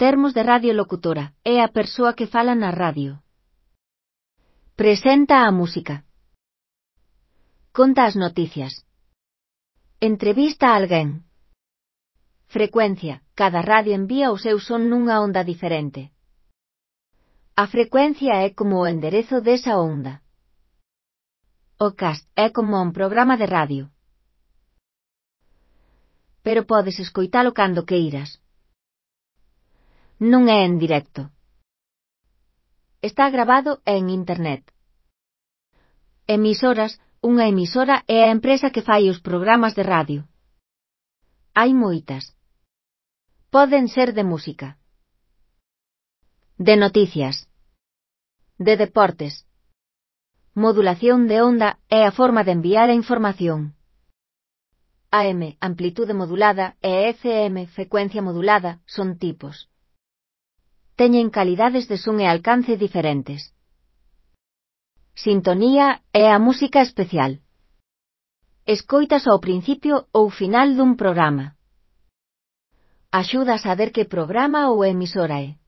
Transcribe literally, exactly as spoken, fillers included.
Termos de radiolocutora, é a persoa que fala na radio. Presenta a música. Conta as noticias. Entrevista a alguén. Frecuencia, cada radio envía o seu son nunha onda diferente. A frecuencia é como o enderezo desa onda. O cast é como un programa de radio. Pero podes escoitalo cando queiras. Non é en directo. Está gravado en internet. Emisoras, unha emisora é a empresa que fai os programas de radio. Hai moitas. Poden ser de música, de noticias, de deportes. Modulación de onda é a forma de enviar a información. A M, amplitude modulada, e F M, frecuencia modulada, son tipos. Teñen calidades de son e alcance diferentes. Sintonía é a música especial. Escoitas ao principio ou final dun programa. Axuda a saber que programa ou emisora é.